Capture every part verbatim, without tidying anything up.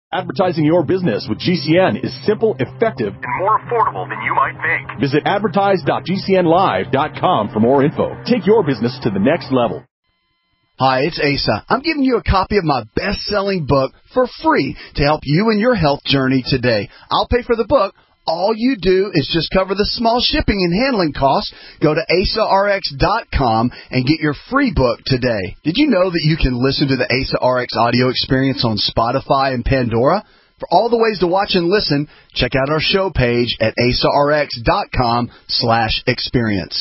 Advertising your business with G C N is simple, effective, and more affordable than you might think. Visit advertise dot g c n live dot com for more info. Take your business to the next level. Hi, it's Asa. I'm giving you a copy of my best-selling book for free to help you in your health journey today. I'll pay for the book. All you do is just cover the small shipping and handling costs. Go to asa r x dot com and get your free book today. Did you know that you can listen to the Asa R X audio experience on Spotify and Pandora? For all the ways to watch and listen, check out our show page at asa r x dot com slash experience.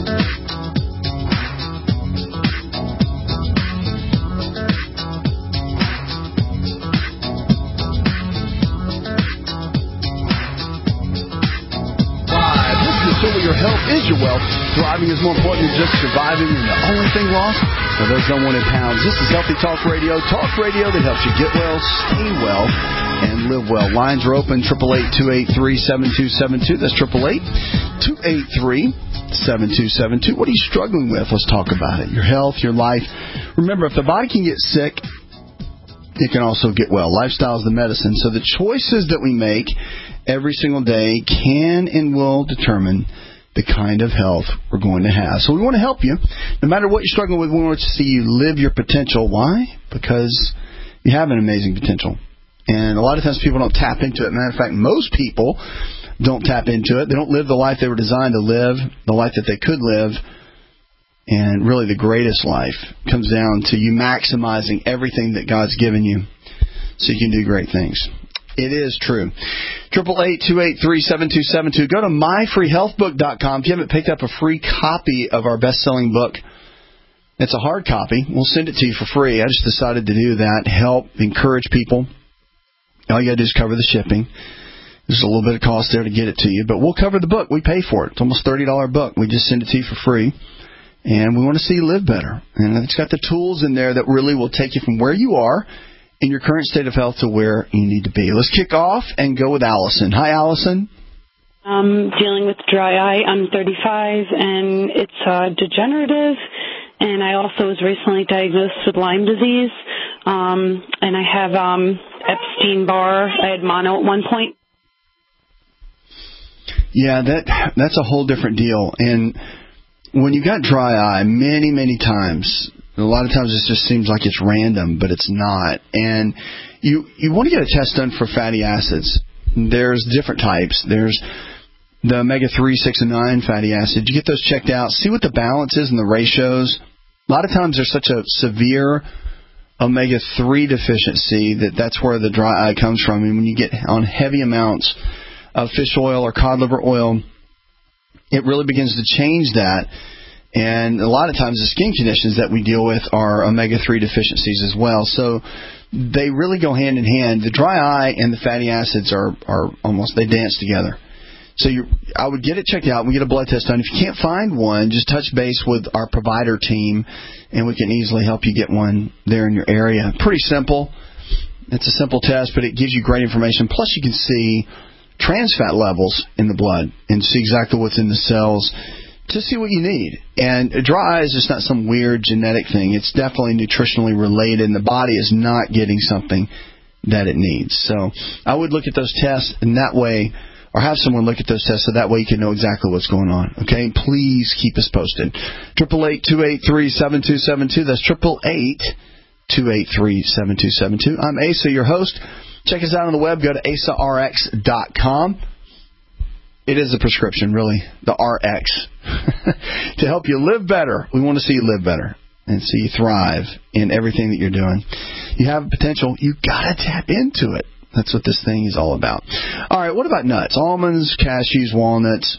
Your health is your wealth. Thriving is more important than just surviving, and the only thing lost are those unwanted pounds. This is Healthy Talk Radio. Talk radio that helps you get well, stay well, and live well. Lines are open, eight eight eight, two eight three, seven two seven two. That's eight eight eight, two eight three, seven two seven two. What are you struggling with? Let's talk about it. Your health, your life. Remember, if the body can get sick, it can also get well. Lifestyle is the medicine. So the choices that we make every single day can and will determine the kind of health we're going to have. So we want to help you. No matter what you're struggling with, we want to see you live your potential. Why? Because you have an amazing potential. And a lot of times people don't tap into it. Matter of fact, most people don't tap into it. They don't live the life they were designed to live, the life that they could live. And really the greatest life comes down to you maximizing everything that God's given you so you can do great things. It is true. eight eight eight, two eight three, seven two seven two. Go to my free health book dot com. If you haven't picked up a free copy of our best-selling book, it's a hard copy. We'll send it to you for free. I just decided to do that, help, encourage people. All you got to do is cover the shipping. There's a little bit of cost there to get it to you, but we'll cover the book. We pay for it. It's almost a thirty dollars book. We just send it to you for free, and we want to see you live better. And it's got the tools in there that really will take you from where you are in your current state of health to where you need to be. Let's kick off and go with Allison. Hi, Allison. I'm dealing with dry eye. I'm thirty-five, and it's uh, degenerative, and I also was recently diagnosed with Lyme disease, um, and I have um, Epstein-Barr. I had mono at one point. Yeah, that that's a whole different deal. And when you got dry eye, many, many times, a lot of times it just seems like it's random, but it's not. And you you want to get a test done for fatty acids. There's different types. There's the omega three, six, and nine fatty acids. You get those checked out. See what the balance is and the ratios. A lot of times there's such a severe omega three deficiency that that's where the dry eye comes from. And when you get on heavy amounts of fish oil or cod liver oil, it really begins to change that. And a lot of times the skin conditions that we deal with are omega three deficiencies as well. So they really go hand in hand. The dry eye and the fatty acids are, are almost, they dance together. So you, I would get it checked out. We get a blood test done. If you can't find one, just touch base with our provider team, and we can easily help you get one there in your area. Pretty simple. It's a simple test, but it gives you great information. Plus you can see trans fat levels in the blood and see exactly what's in the cells to see what you need. And dry eye is just not some weird genetic thing. It's definitely nutritionally related, and the body is not getting something that it needs. So I would look at those tests in that way, or have someone look at those tests so that way you can know exactly what's going on. Okay? Please keep us posted. eight eight eight, two eight three, seven two seven two. That's eight eight eight, two eight three, seven two seven two. I'm Asa, your host. Check us out on the web. Go to asa r x dot com. It is a prescription, really, the R X, to help you live better. We want to see you live better and see you thrive in everything that you're doing. You have potential. You got to tap into it. That's what this thing is all about. All right, what about nuts? Almonds, cashews, walnuts,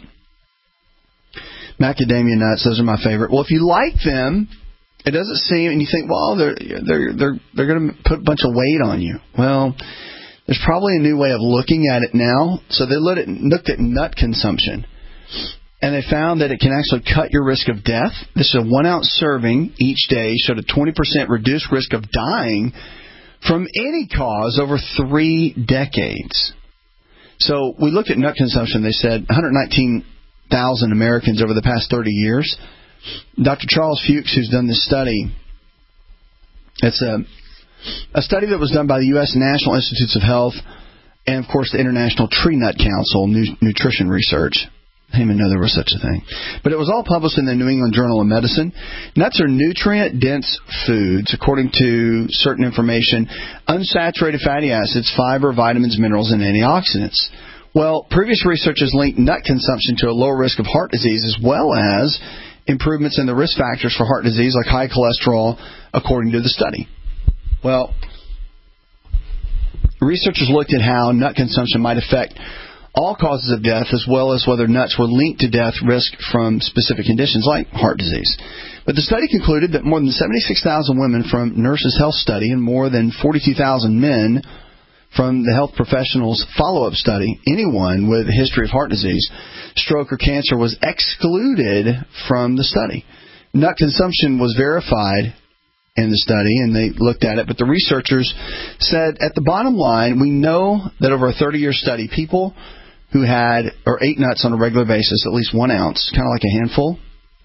macadamia nuts. Those are my favorite. Well, if you like them, it doesn't seem, and you think, well, they're they're they're they're going to put a bunch of weight on you. Well, there's probably a new way of looking at it now. So they looked at, looked at nut consumption, and they found that it can actually cut your risk of death. This is a one-ounce serving each day, showed a twenty percent reduced risk of dying from any cause over three decades. So we looked at nut consumption. They said one hundred nineteen thousand Americans over the past thirty years. Doctor Charles Fuchs, who's done this study, it's a A study that was done by the U S National Institutes of Health and, of course, the International Tree Nut Council Nutrition Research. I didn't even know there was such a thing. But it was all published in the New England Journal of Medicine. Nuts are nutrient-dense foods, according to certain information, unsaturated fatty acids, fiber, vitamins, minerals, and antioxidants. Well, previous research has linked nut consumption to a lower risk of heart disease as well as improvements in the risk factors for heart disease like high cholesterol, according to the study. Well, researchers looked at how nut consumption might affect all causes of death, as well as whether nuts were linked to death risk from specific conditions like heart disease. But the study concluded that more than seventy-six thousand women from Nurses Health Study and more than forty-two thousand men from the Health Professionals Follow-Up Study, anyone with a history of heart disease, stroke, or cancer was excluded from the study. Nut consumption was verified in the study, and they looked at it, but the researchers said, at the bottom line, we know that over a thirty-year study, people who had or ate nuts on a regular basis, at least one ounce, kind of like a handful,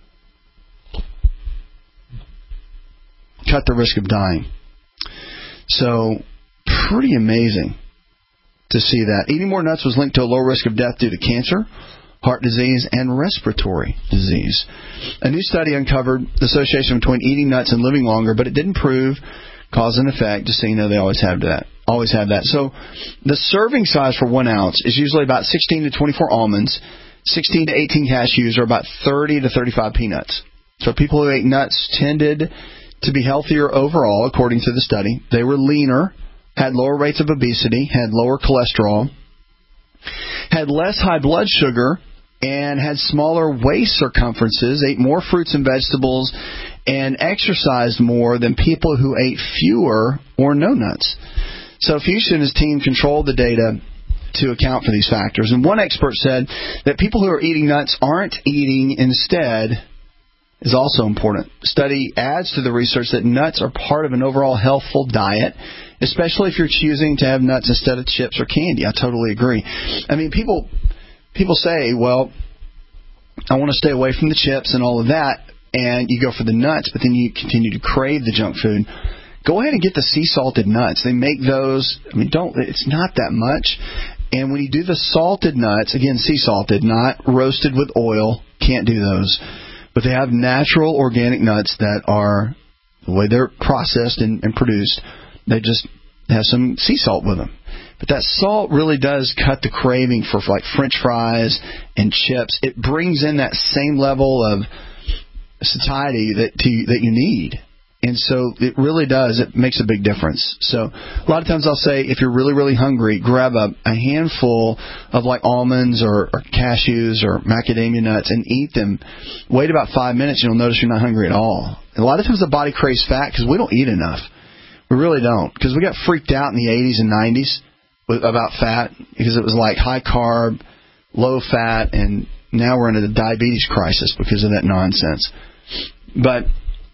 cut the risk of dying. So, pretty amazing to see that. Eating more nuts was linked to a lower risk of death due to cancer, heart disease, and respiratory disease. A new study uncovered the association between eating nuts and living longer, but it didn't prove cause and effect, just so you know they always have that. Always have that. So the serving size for one ounce is usually about sixteen to twenty-four almonds, sixteen to eighteen cashews, or about thirty to thirty-five peanuts. So people who ate nuts tended to be healthier overall, according to the study. They were leaner, had lower rates of obesity, had lower cholesterol, had less high blood sugar, and had smaller waist circumferences, ate more fruits and vegetables, and exercised more than people who ate fewer or no nuts. So Fuchs and his team controlled the data to account for these factors. And one expert said that people who are eating nuts aren't eating instead is also important. The study adds to the research that nuts are part of an overall healthful diet, especially if you're choosing to have nuts instead of chips or candy. I totally agree. I mean, people people say, well, I want to stay away from the chips and all of that, and you go for the nuts, but then you continue to crave the junk food. Go ahead and get the sea salted nuts. They make those, I mean, don't, it's not that much. And when you do the salted nuts, again, sea salted, not roasted with oil, can't do those. But they have natural organic nuts that are, the way they're processed and, and produced, they just have some sea salt with them. But that salt really does cut the craving for like French fries and chips. It brings in that same level of satiety that to, that you need. And so it really does. It makes a big difference. So a lot of times I'll say, if you're really, really hungry, grab a, a handful of like almonds or, or cashews or macadamia nuts and eat them. Wait about five minutes and you'll notice you're not hungry at all. And a lot of times the body craves fat because we don't eat enough. We really don't. Because we got freaked out in the eighties and nineties with, about fat because it was like high carb, low fat, and now we're into the diabetes crisis because of that nonsense. But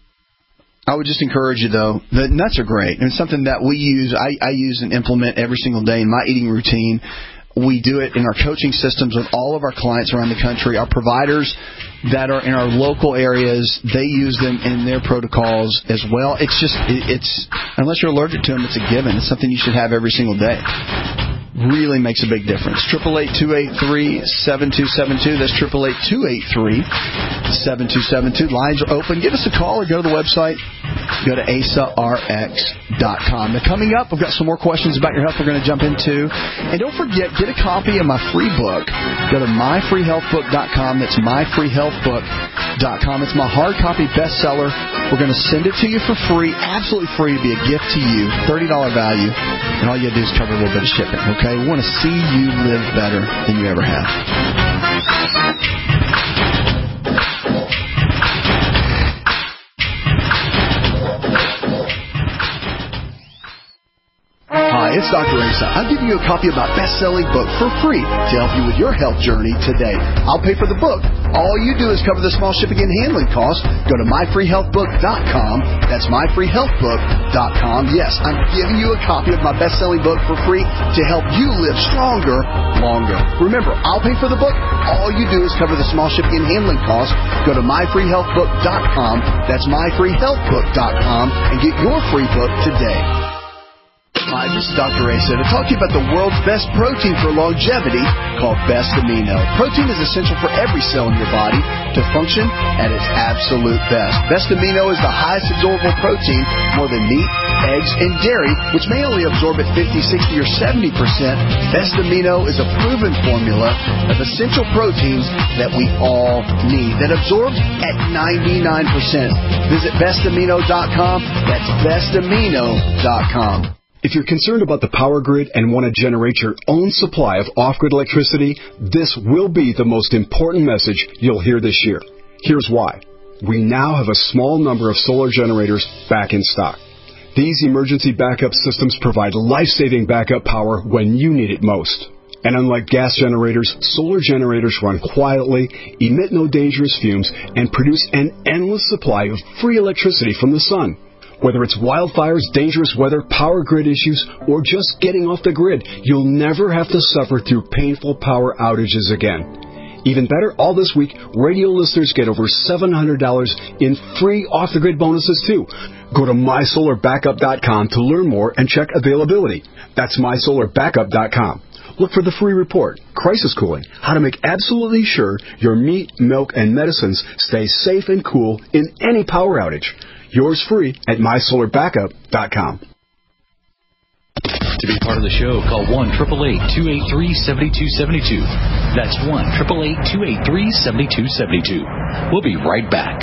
I would just encourage you, though, the nuts are great. And it's something that we use, I, I use and implement every single day in my eating routine. We do it in our coaching systems with all of our clients around the country. Our providers that are in our local areas, they use them in their protocols as well. It's just, it's unless you're allergic to them, it's a given. It's something you should have every single day. Really makes a big difference. triple eight, two eight three, seven two seven two. That's triple eight, two eight three, seven two seven two. Lines are open. Give us a call or go to the website. Go to asa r x dot com. Now, coming up, we've got some more questions about your health we're going to jump into. And don't forget, get a copy of my free book. Go to my free health book dot com. That's my free health book dot com. It's my hard copy bestseller. We're going to send it to you for free, absolutely free, to be a gift to you, thirty dollars value. And all you got to do is cover a little bit of shipping, okay? We want to see you live better than you ever have. Hi, it's Doctor Asa. I'm giving you a copy of my best-selling book for free to help you with your health journey today. I'll pay for the book. All you do is cover the small shipping and handling costs. Go to my free health book dot com. That's my free health book dot com. Yes, I'm giving you a copy of my best-selling book for free to help you live stronger, longer. Remember, I'll pay for the book. All you do is cover the small shipping and handling costs. Go to my free health book dot com. That's my free health book dot com and get your free book today. Hi, this is Doctor Asa to talk to you about the world's best protein for longevity called Best Amino. Protein is essential for every cell in your body to function at its absolute best. Best Amino is the highest absorbable protein, more than meat, eggs, and dairy, which may only absorb at fifty, sixty, or seventy percent. Best Amino is a proven formula of essential proteins that we all need that absorbs at ninety-nine percent. Visit best amino dot com. That's best amino dot com. If you're concerned about the power grid and want to generate your own supply of off-grid electricity, this will be the most important message you'll hear this year. Here's why. We now have a small number of solar generators back in stock. These emergency backup systems provide life-saving backup power when you need it most. And unlike gas generators, solar generators run quietly, emit no dangerous fumes, and produce an endless supply of free electricity from the sun. Whether it's wildfires, dangerous weather, power grid issues, or just getting off the grid, you'll never have to suffer through painful power outages again. Even better, all this week, radio listeners get over seven hundred dollars in free off-the-grid bonuses, too. Go to my solar backup dot com to learn more and check availability. That's my solar backup dot com. Look for the free report, Crisis Cooling, how to make absolutely sure your meat, milk, and medicines stay safe and cool in any power outage. Yours free at my solar backup dot com. To be part of the show, call one eight eight eight, two eight three, seven two seven two. That's one eight eight eight, two eight three, seven two seven two. We'll be right back.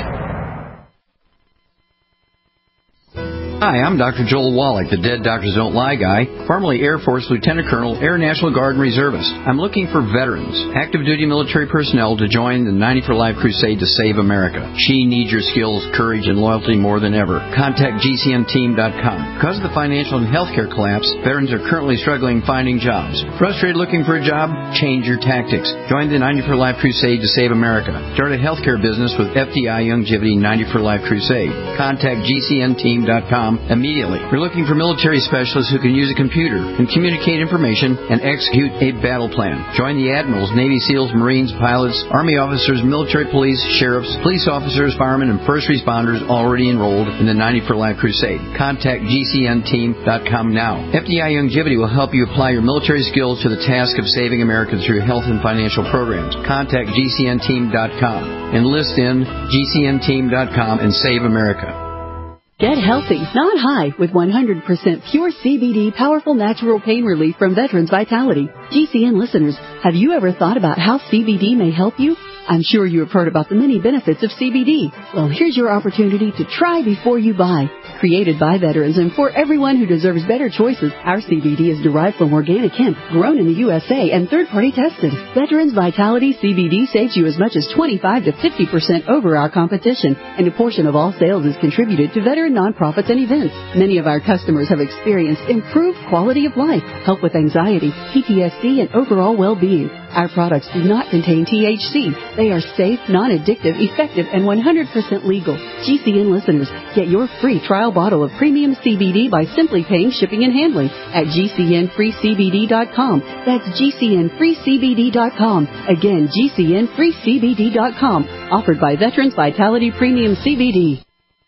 Hi, I'm Doctor Joel Wallach, the Dead Doctors Don't Lie guy, formerly Air Force Lieutenant Colonel, Air National Guard and Reservist. I'm looking for veterans, active duty military personnel to join the ninety for Life crusade to save America. She needs your skills, courage, and loyalty more than ever. Contact G C N team dot com. Because of the financial and healthcare collapse, veterans are currently struggling finding jobs. Frustrated looking for a job? Change your tactics. Join the ninety for Life crusade to save America. Start a healthcare business with F D I Longevity ninety for Life crusade. Contact G C N team dot com immediately. We're looking for military specialists who can use a computer and communicate information and execute a battle plan. Join the admirals, Navy SEALs, Marines, pilots, Army officers, military police, sheriffs, police officers, firemen, and first responders already enrolled in the ninety for Life crusade. Contact G C N team dot com now. F D I Longevity will help you apply your military skills to the task of saving Americans through health and financial programs. Contact G C N team dot com. Enlist in G C N team dot com and save America. Get healthy, not high, with one hundred percent pure C B D powerful natural pain relief from Veterans Vitality. G C N listeners, have you ever thought about how C B D may help you? I'm sure you have heard about the many benefits of C B D. Well, here's your opportunity to try before you buy. Created by veterans and for everyone who deserves better choices, our C B D is derived from organic hemp, grown in the U S A and third-party tested. Veterans Vitality C B D saves you as much as twenty-five to fifty percent over our competition, and a portion of all sales is contributed to veteran nonprofits and events. Many of our customers have experienced improved quality of life, help with anxiety, P T S D, and overall well-being. Our products do not contain T H C. They are safe, non-addictive, effective, and one hundred percent legal. G C N listeners, get your free trial bottle of premium C B D by simply paying shipping and handling at G C N free C B D dot com. That's G C N free C B D dot com. Again, G C N free C B D dot com. Offered by Veterans Vitality Premium C B D.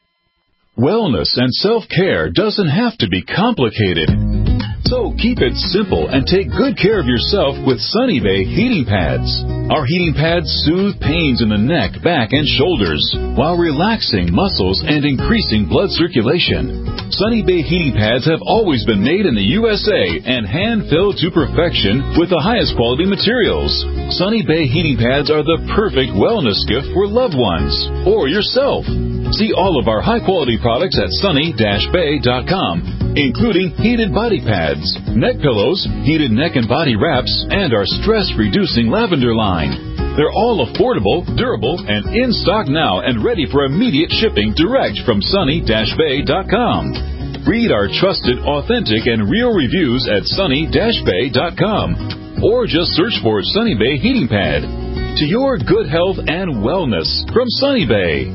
Wellness and self-care doesn't have to be complicated. So keep it simple and take good care of yourself with Sunny Bay heating pads. Our heating pads soothe pains in the neck, back, and shoulders while relaxing muscles and increasing blood circulation. Sunny Bay heating pads have always been made in the U S A and hand-filled to perfection with the highest quality materials. Sunny Bay heating pads are the perfect wellness gift for loved ones or yourself. See all of our high-quality products at sunny dash bay dot com, including heated body pads, neck pillows, heated neck and body wraps, and our stress-reducing lavender line. They're all affordable, durable, and in stock now and ready for immediate shipping direct from sunny dash bay dot com. Read our trusted, authentic, and real reviews at sunny dash bay dot com or just search for Sunny Bay Heating Pad. To your good health and wellness from Sunny Bay.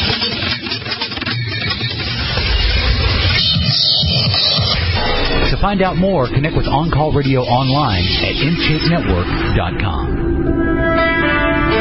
To find out more, connect with On Call Radio online at in shape network dot com.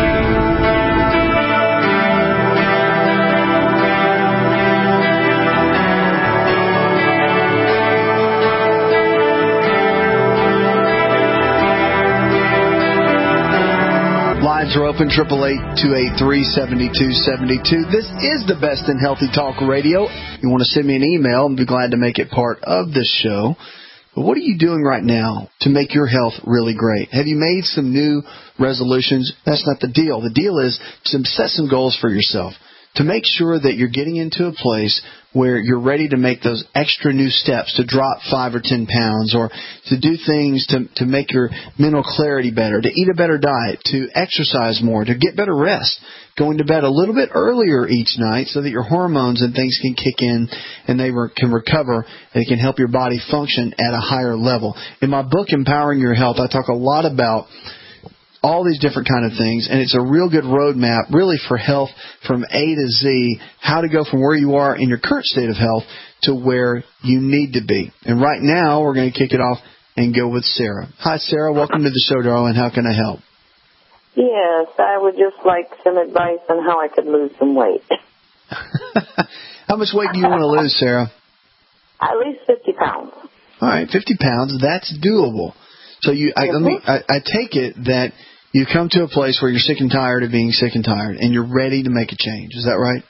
Lines are open, eight eight eight, two eight three, seven two seven two. This is the best in healthy talk radio. You want to send me an email, I'd be glad to make it part of this show. But what are you doing right now to make your health really great? Have you made some new resolutions? That's not the deal. The deal is to set some goals for yourself, to make sure that you're getting into a place where you're ready to make those extra new steps, to drop five or ten pounds, or to do things to, to make your mental clarity better, to eat a better diet, to exercise more, to get better rest, going to bed a little bit earlier each night so that your hormones and things can kick in and they re- can recover and it can help your body function at a higher level. In my book, Empowering Your Health, I talk a lot about all these different kind of things, and it's a real good roadmap, really, for health from A to Z, how to go from where you are in your current state of health to where you need to be. And right now, we're going to kick it off and go with Sarah. Hi, Sarah. Welcome to the show, darling. How can I help? Yes, I would just like some advice on how I could lose some weight. How much weight do you want to lose, Sarah? At least fifty pounds. All right, fifty pounds. That's doable. So you, I, let me, I, I take it that you come to a place where you're sick and tired of being sick and tired, and you're ready to make a change. Is that right?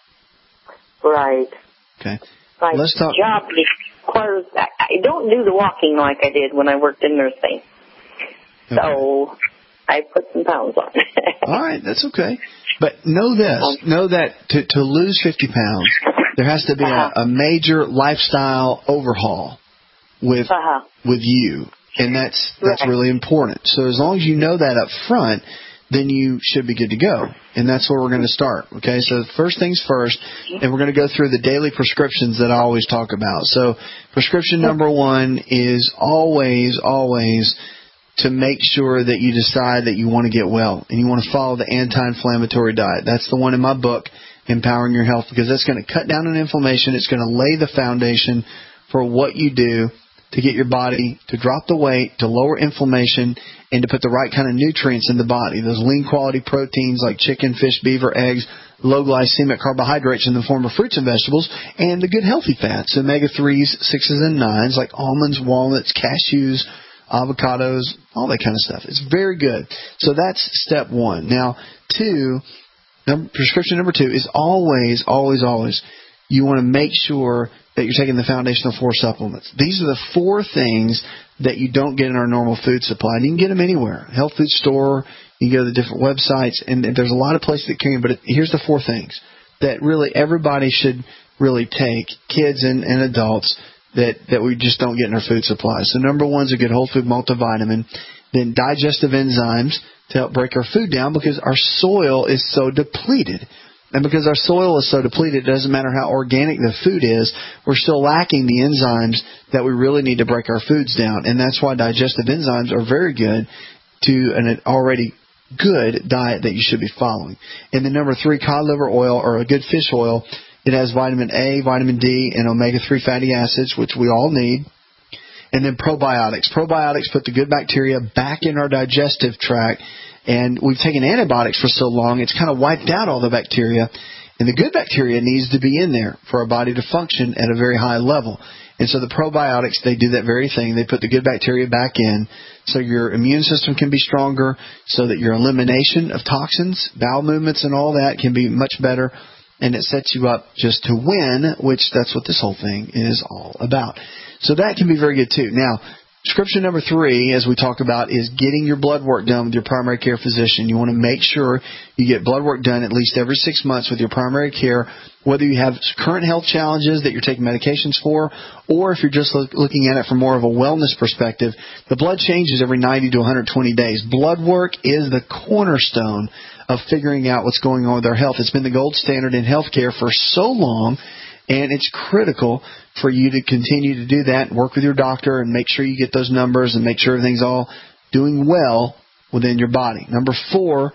Right. Okay. My Let's talk. job requires, I, I don't do the walking like I did when I worked in nursing. Okay. So I put some pounds on. All right, that's okay. But know this, know that to, to lose fifty pounds, there has to be uh-huh. a, a major lifestyle overhaul with uh-huh. with you. And that's that's right. really important. So as long as you know that up front, then you should be good to go. And that's where we're going to start. Okay, so first things first, and we're going to go through the daily prescriptions that I always talk about. So prescription number one is always, always to make sure that you decide that you want to get well and you want to follow the anti-inflammatory diet. That's the one in my book, Empowering Your Health, because that's going to cut down on inflammation. It's going to lay the foundation for what you do to get your body to drop the weight, to lower inflammation, and to put the right kind of nutrients in the body. Those lean quality proteins like chicken, fish, beaver, eggs, low glycemic carbohydrates in the form of fruits and vegetables, and the good healthy fats, omega threes, sixes, and nines like almonds, walnuts, cashews, avocados, all that kind of stuff. It's very good. So that's step one. Now, two, number, prescription number two is always, always, always, you want to make sure that you're taking the foundational four supplements. These are the four things that you don't get in our normal food supply. And you can get them anywhere. Health food store, you can go to the different websites, and there's a lot of places that carry them. But here's the four things that really everybody should really take, kids and, and adults, that, that we just don't get in our food supply. So number one is a good whole food multivitamin. Then digestive enzymes to help break our food down because our soil is so depleted. And because our soil is so depleted, it doesn't matter how organic the food is, we're still lacking the enzymes that we really need to break our foods down. And that's why digestive enzymes are very good to an already good diet that you should be following. And then number three, cod liver oil or a good fish oil. It has vitamin A, vitamin D, and omega three fatty acids, which we all need. And then probiotics. Probiotics put the good bacteria back in our digestive tract. And we've taken antibiotics for so long, it's kind of wiped out all the bacteria. And the good bacteria needs to be in there for our body to function at a very high level. And so the probiotics, they do that very thing. They put the good bacteria back in so your immune system can be stronger, so that your elimination of toxins, bowel movements, and all that can be much better. And it sets you up just to win, which that's what this whole thing is all about. So that can be very good too. Now, prescription number three, as we talk about, is getting your blood work done with your primary care physician. You want to make sure you get blood work done at least every six months with your primary care, whether you have current health challenges that you're taking medications for, or if you're just look, looking at it from more of a wellness perspective. The blood changes every ninety to one hundred twenty days. Blood work is the cornerstone of figuring out what's going on with our health. It's been the gold standard in healthcare for so long, and it's critical for you to continue to do that and work with your doctor and make sure you get those numbers and make sure everything's all doing well within your body. Number four,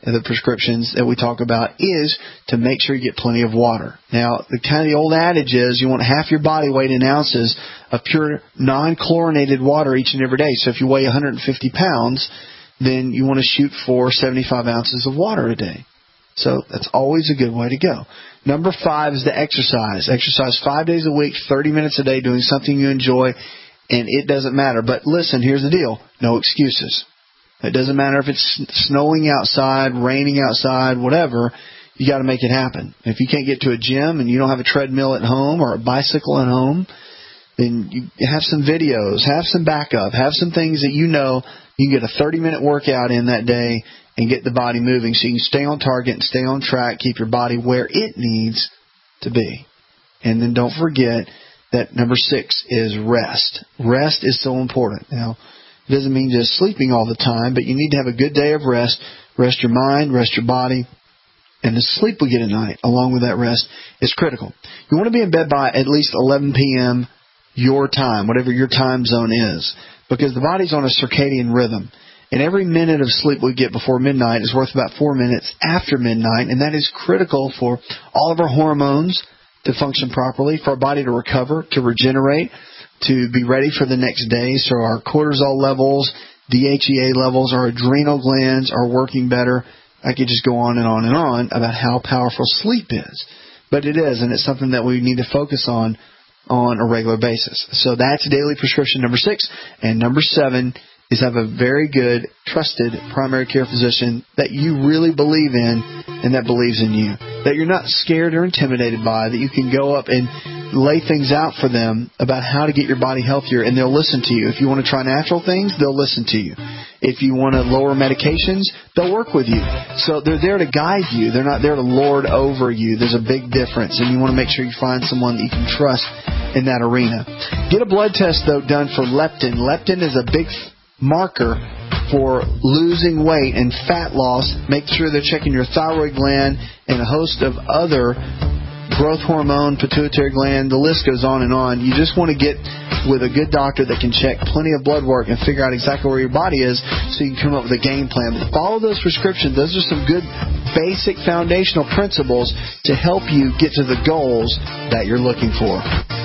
of the prescriptions that we talk about is to make sure you get plenty of water. Now, the kind of the old adage is you want half your body weight in ounces of pure non-chlorinated water each and every day. So if you weigh one hundred fifty pounds, then you want to shoot for seventy-five ounces of water a day. So that's always a good way to go. Number five is the exercise. Exercise five days a week, thirty minutes a day, doing something you enjoy, and it doesn't matter. But listen, here's the deal. No excuses. It doesn't matter if it's snowing outside, raining outside, whatever. You got to make it happen. If you can't get to a gym and you don't have a treadmill at home or a bicycle at home, then you have some videos, have some backup, have some things that you know you can get a thirty-minute workout in that day and get the body moving so you can stay on target and stay on track, keep your body where it needs to be. And then don't forget that number six is rest. Rest is so important. Now, it doesn't mean just sleeping all the time, but you need to have a good day of rest. Rest your mind, rest your body, and the sleep we get at night along with that rest is critical. You want to be in bed by at least eleven p.m. your time, whatever your time zone is, because the body's on a circadian rhythm. And every minute of sleep we get before midnight is worth about four minutes after midnight, and that is critical for all of our hormones to function properly, for our body to recover, to regenerate, to be ready for the next day. So our cortisol levels, D H E A levels, our adrenal glands are working better. I could just go on and on and on about how powerful sleep is. But it is, and it's something that we need to focus on on a regular basis. So that's daily prescription number six. And number seven is have a very good, trusted primary care physician that you really believe in and that believes in you, that you're not scared or intimidated by, that you can go up and lay things out for them about how to get your body healthier, and they'll listen to you. If you want to try natural things, they'll listen to you. If you want to lower medications, they'll work with you. So they're there to guide you. They're not there to lord over you. There's a big difference, and you want to make sure you find someone that you can trust in that arena. Get a blood test, though, done for leptin. Leptin is a big marker for losing weight and fat loss. Make sure they're checking your thyroid gland and a host of other growth hormone, pituitary gland, the list goes on and on. You just want to get with a good doctor that can check plenty of blood work and figure out exactly where your body is so you can come up with a game plan. But follow those prescriptions. Those are some good basic foundational principles to help you get to the goals that you're looking for.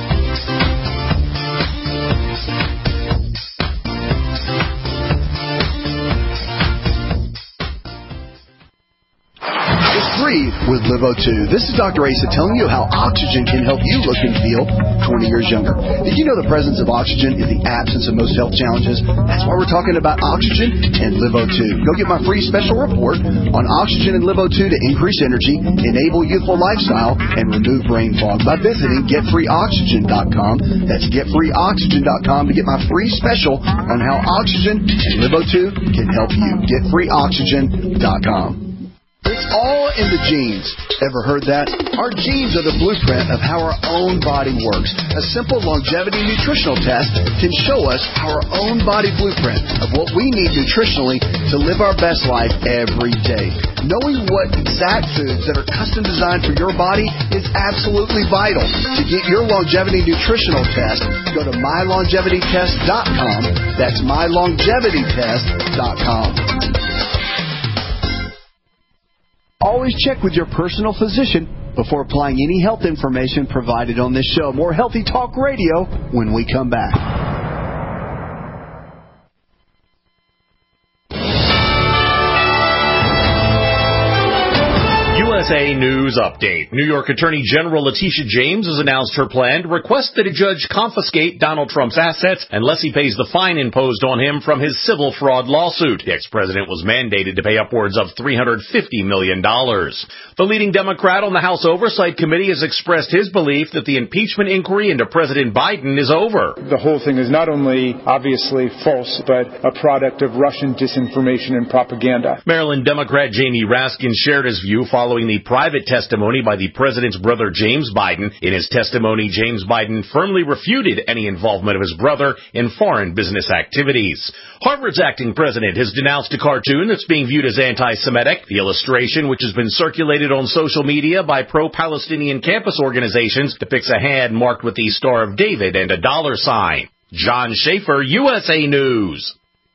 Breathe with Live O two. This is Doctor Asa telling you how oxygen can help you look and feel twenty years younger. Did you know the presence of oxygen is the absence of most health challenges? That's why we're talking about oxygen and Live O two. Go get my free special report on oxygen and Live O two to increase energy, enable youthful lifestyle, and remove brain fog by visiting get free oxygen dot com. That's get free oxygen dot com to get my free special on how oxygen and Live O two can help you. get free oxygen dot com. It's all in the genes. Ever heard that? Our genes are the blueprint of how our own body works. A simple longevity nutritional test can show us our own body blueprint of what we need nutritionally to live our best life every day. Knowing what exact foods that are custom designed for your body is absolutely vital. To get your longevity nutritional test, go to my longevity test dot com. That's my longevity test dot com. Always check with your personal physician before applying any health information provided on this show. More Healthy Talk Radio when we come back. U S A News Update. New York Attorney General Letitia James has announced her plan to request that a judge confiscate Donald Trump's assets unless he pays the fine imposed on him from his civil fraud lawsuit. The ex-president was mandated to pay upwards of three hundred fifty million dollars. The leading Democrat on the House Oversight Committee has expressed his belief that the impeachment inquiry into President Biden is over. The whole thing is not only obviously false, but a product of Russian disinformation and propaganda. Maryland Democrat Jamie Raskin shared his view following the private testimony by the president's brother James Biden. In his testimony, James Biden firmly refuted any involvement of his brother in foreign business activities. Harvard's acting president has denounced a cartoon that's being viewed as anti-Semitic. The illustration, which has been circulated on social media by pro-Palestinian campus organizations, depicts a hand marked with the Star of David and a dollar sign. John Schaefer, U S A News.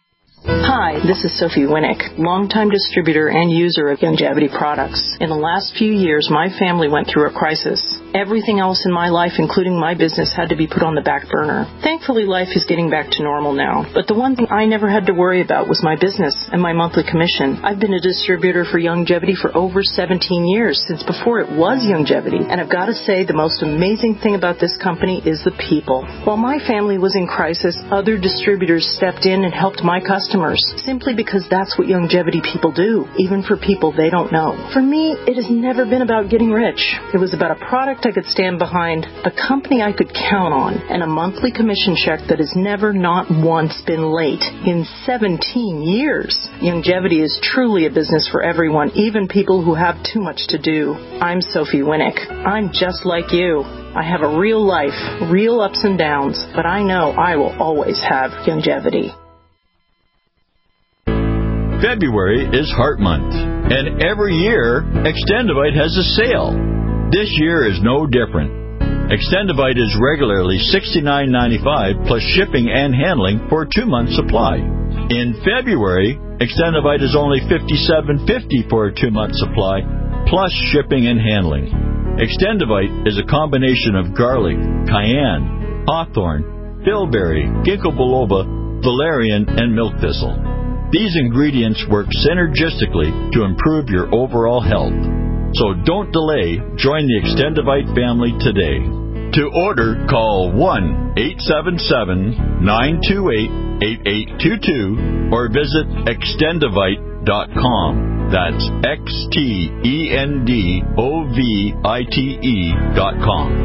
Hi, this is Sophie Winnick, longtime distributor and user of Youngevity products. In the last few years, my family went through a crisis. Everything else in my life, including my business, had to be put on the back burner. Thankfully, life is getting back to normal now. But the one thing I never had to worry about was my business and my monthly commission. I've been a distributor for Youngevity for over seventeen years, since before it was Youngevity. And I've got to say, the most amazing thing about this company is the people. While my family was in crisis, other distributors stepped in and helped my customers, simply because that's what Youngevity people do, even for people they don't know. For me, it has never been about getting rich. It was about a product I could stand behind, a company I could count on, and a monthly commission check that has never, not once, been late in seventeen years. Youngevity is truly a business for everyone, even people who have too much to do. I'm Sophie Winnick. I'm just like you. I have a real life, real ups and downs, but I know I will always have Youngevity. February is Heart Month, and every year, Extendivite has a sale. This year is no different. Extendivite is regularly sixty-nine ninety-five plus shipping and handling for a two-month supply. In February, Extendivite is only fifty-seven fifty for a two-month supply plus shipping and handling. Extendivite is a combination of garlic, cayenne, hawthorn, bilberry, ginkgo biloba, valerian, and milk thistle. These ingredients work synergistically to improve your overall health. So don't delay. Join the Extendivite family today. To order, call one eight seven seven, nine two eight, eight eight two two or visit extendivite dot com. That's X T E N D O V I T E dot com.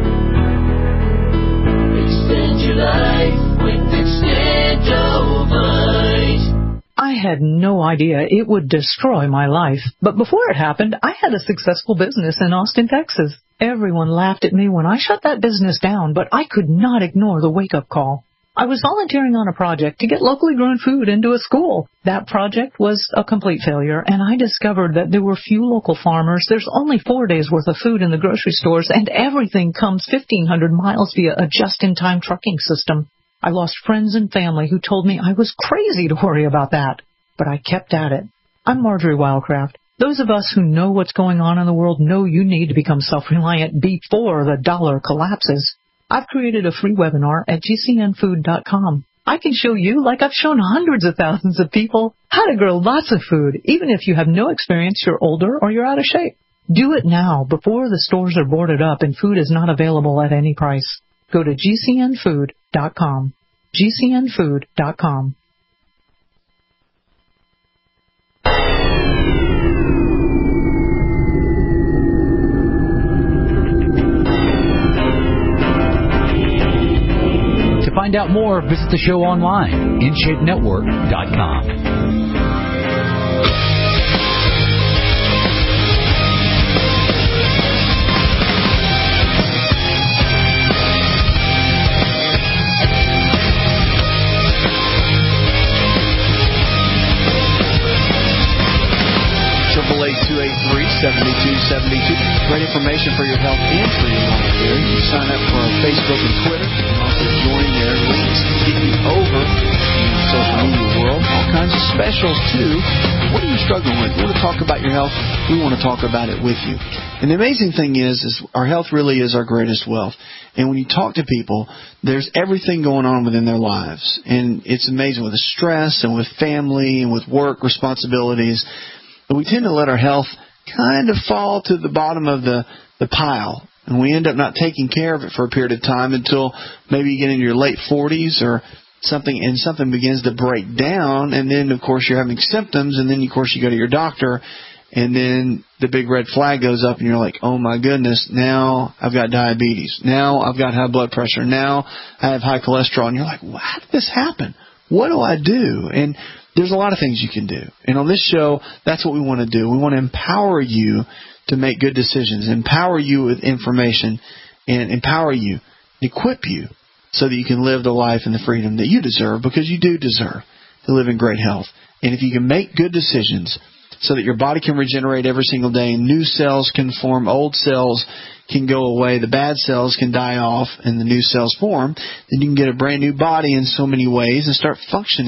Extend your life with Extendivite. I had no idea it would destroy my life. But before it happened, I had a successful business in Austin, Texas. Everyone laughed at me when I shut that business down, but I could not ignore the wake-up call. I was volunteering on a project to get locally grown food into a school. That project was a complete failure, and I discovered that there were few local farmers. There's only four days' worth of food in the grocery stores, and everything comes fifteen hundred miles via a just-in-time trucking system. I lost friends and family who told me I was crazy to worry about that. But I kept at it. I'm Marjorie Wildcraft. Those of us who know what's going on in the world know you need to become self-reliant before the dollar collapses. I've created a free webinar at G C N food dot com. I can show you, like I've shown hundreds of thousands of people, how to grow lots of food, even if you have no experience, you're older, or you're out of shape. Do it now, before the stores are boarded up and food is not available at any price. Go to G C N food dot com. G C N food dot com. To find out more, visit the show online, in shape network dot com. seventy-two seventy-two. Great information for your health and for your life here. You can sign up for our Facebook and Twitter. You can also join their links to get you over in the social media world. All kinds of specials, too. What are you struggling with? You want to talk about your health? We want to talk about it with you. And the amazing thing is, is our health really is our greatest wealth. And when you talk to people, there's everything going on within their lives. And it's amazing with the stress and with family and with work responsibilities. But we tend to let our health kind of fall to the bottom of the, the pile. And we end up not taking care of it for a period of time until maybe you get into your late forties or something, and something begins to break down. And then, of course, you're having symptoms. And then, of course, you go to your doctor. And then the big red flag goes up and you're like, oh, my goodness, now I've got diabetes. Now I've got high blood pressure. Now I have high cholesterol. And you're like, well, how did this happen? What do I do? And there's a lot of things you can do. And on this show, that's what we want to do. We want to empower you to make good decisions, empower you with information, and empower you, equip you so that you can live the life and the freedom that you deserve, because you do deserve to live in great health. And if you can make good decisions so that your body can regenerate every single day, and new cells can form, old cells can go away, the bad cells can die off, and the new cells form, then you can get a brand new body in so many ways and start functioning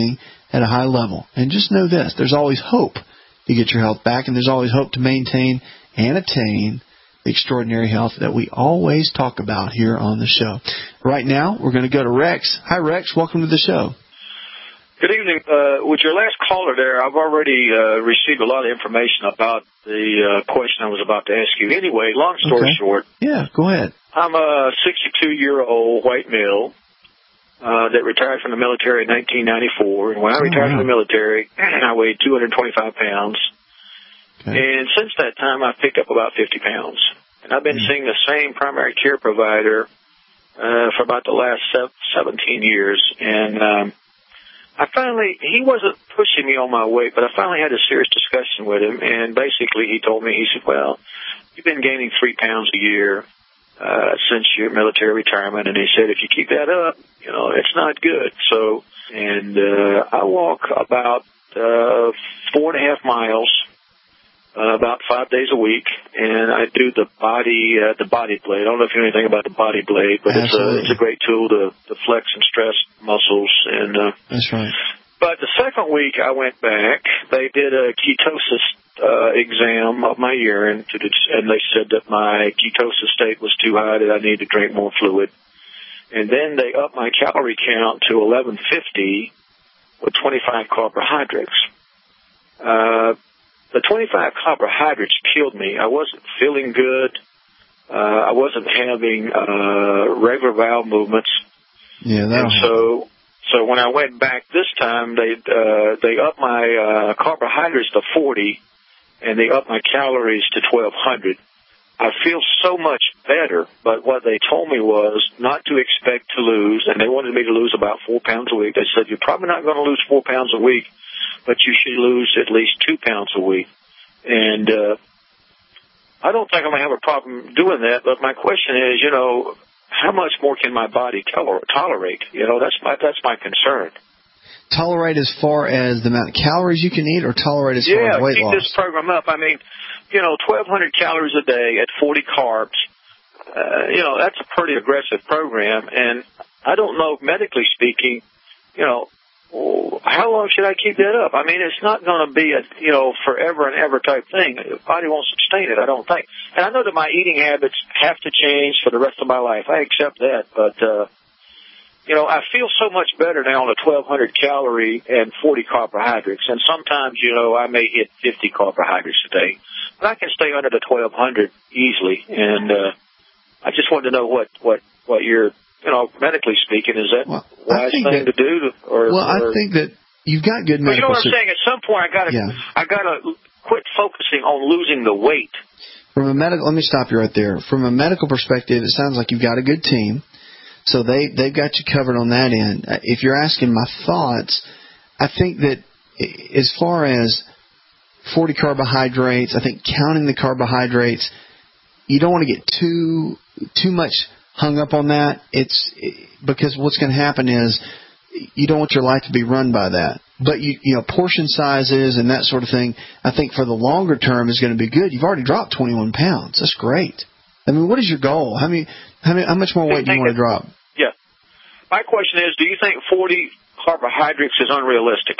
at a high level. And just know this, there's always hope to get your health back, and there's always hope to maintain and attain the extraordinary health that we always talk about here on the show. Right now, we're going to go to Rex. Hi, Rex. Welcome to the show. Good evening. Uh, with your last caller there, I've already uh, received a lot of information about the uh, question I was about to ask you. Anyway, long story Okay. short, Yeah, go ahead. I'm a sixty-two-year-old white male uh, that retired from the military in nineteen ninety-four. And when I Oh, retired wow. from the military, I weighed two hundred twenty-five pounds. Okay. And since that time, I've picked up about fifty pounds. And I've been seeing the same primary care provider uh, for about the last se- seventeen years. And um, I finally, he wasn't pushing me on my weight, but I finally had a serious discussion with him. And basically, he told me, he said, well, you've been gaining three pounds a year uh, since your military retirement. And he said, if you keep that up, you know, it's not good. So, and uh, I walk about uh, four and a half miles. Uh, about five days a week, and I do the body, uh, the body blade. I don't know if you know anything about the body blade, but it's a, it's a great tool to, to flex and stress muscles. And uh, That's right. but the second week I went back, they did a ketosis uh, exam of my urine, to det- and they said that my ketosis state was too high, that I needed to drink more fluid. And then they upped my calorie count to eleven fifty with twenty-five carbohydrates. Uh, The twenty-five carbohydrates killed me. I wasn't feeling good. Uh, I wasn't having uh, regular bowel movements. Yeah, that. And so, so when I went back this time, they uh, they upped my uh, carbohydrates to forty, and they upped my calories to twelve hundred. I feel so much better, but what they told me was not to expect to lose, and they wanted me to lose about four pounds a week. They said, you're probably not going to lose four pounds a week, but you should lose at least two pounds a week. And uh, I don't think I'm going to have a problem doing that, but my question is, you know, how much more can my body toler- tolerate? You know, that's my that's my concern. Tolerate as far as the amount of calories you can eat, or tolerate as far Yeah, as weight keep loss? this program up. I mean, you know, twelve hundred calories a day at forty carbs, uh, you know, that's a pretty aggressive program. And I don't know, medically speaking, you know, how long should I keep that up? I mean, it's not going to be a, you know, forever and ever type thing. The body won't sustain it, I don't think. And I know that my eating habits have to change for the rest of my life. I accept that. But, uh, you know, I feel so much better now on a twelve hundred calorie and forty carbohydrates. And sometimes, you know, I may hit fifty carbohydrates a day. But I can stay under the twelve hundred easily. And uh, I just wanted to know what, what, what your... You know, medically speaking, is that well, wise thing that, to do? To, or, well, I or, think that you've got good medical... You know what I'm saying? At some point, I got to, yeah. I got to quit focusing on losing the weight. From a medical, let me stop you right there. From a medical perspective, it sounds like you've got a good team, so they they've got you covered on that end. If you're asking my thoughts, I think that as far as forty carbohydrates, I think counting the carbohydrates, you don't want to get too too much hung up on that. It's because what's going to happen is you don't want your life to be run by that. But you, you know, portion sizes and that sort of thing, I think for the longer term is going to be good. You've already dropped twenty-one pounds. That's great. I mean, what is your goal? How many, how many, how much more weight do you want to drop? Yeah. My question is, do you think forty carbohydrates is unrealistic?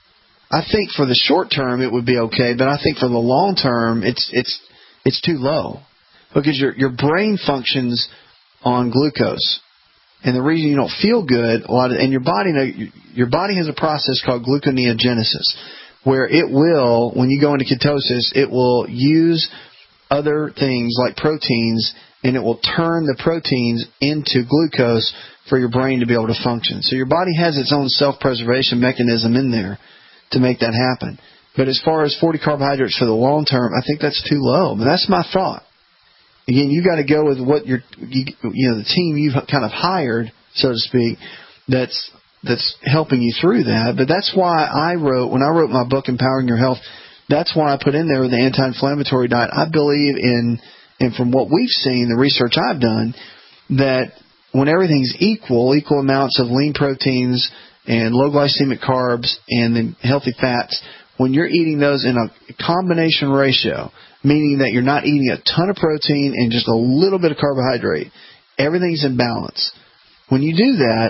I think for the short term it would be okay, but I think for the long term it's it's it's too low because your your brain functions on glucose, and the reason you don't feel good a lot of, and your body your body has a process called gluconeogenesis, where it will, when you go into ketosis, it will use other things like proteins, and it will turn the proteins into glucose for your brain to be able to function. So your body has its own self-preservation mechanism in there to make that happen. But as far as forty carbohydrates for the long term, I think that's too low. But that's my thought. Again, you got to go with what your, you, you know, the team you've kind of hired, so to speak, that's that's helping you through that. But that's why I wrote, when I wrote my book, Empowering Your Health, that's why I put in there the anti-inflammatory diet. I believe in, and from what we've seen, the research I've done, that when everything's equal, equal amounts of lean proteins and low glycemic carbs and then healthy fats, when you're eating those in a combination ratio, meaning that you're not eating a ton of protein and just a little bit of carbohydrate, everything's in balance. When you do that,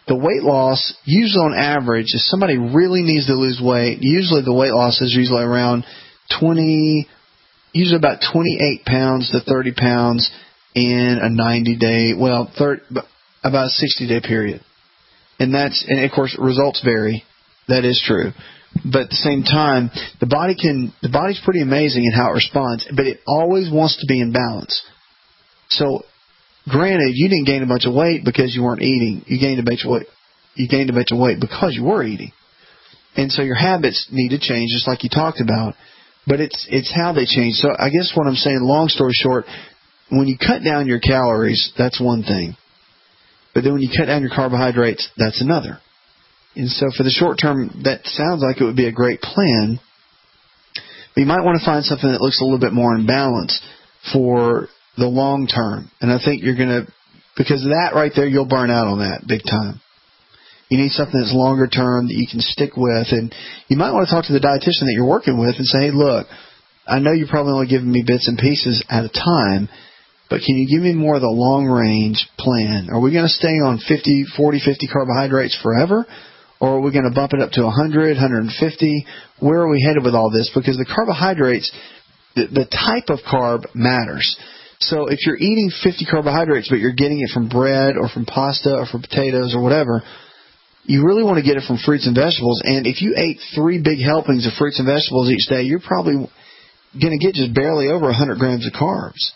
the weight loss, usually on average, if somebody really needs to lose weight, usually the weight loss is usually around twenty, usually about twenty-eight pounds to thirty pounds in a ninety-day, well, thirty, about a sixty-day period. And that's, and of course, results vary. That is true. But at the same time, the body can, the body's pretty amazing in how it responds, but it always wants to be in balance. So, granted, you didn't gain a bunch of weight because you weren't eating. You gained a bunch of weight. You gained a bunch of weight because you were eating. And so your habits need to change, just like you talked about. But it's it's how they change. So I guess what I'm saying, long story short, when you cut down your calories, that's one thing. But then when you cut down your carbohydrates, that's another. And so for the short term, that sounds like it would be a great plan. But you might want to find something that looks a little bit more in balance for the long term. And I think you're going to, because of that right there, you'll burn out on that big time. You need something that's longer term that you can stick with. And you might want to talk to the dietitian that you're working with and say, hey, look, I know you're probably only giving me bits and pieces at a time, but can you give me more of the long-range plan? Are we going to stay on fifty, forty, fifty carbohydrates forever? Or are we going to bump it up to one hundred, one hundred fifty? Where are we headed with all this? Because the carbohydrates, the, the type of carb matters. So if you're eating fifty carbohydrates, but you're getting it from bread or from pasta or from potatoes or whatever, you really want to get it from fruits and vegetables. And if you ate three big helpings of fruits and vegetables each day, you're probably going to get just barely over one hundred grams of carbs.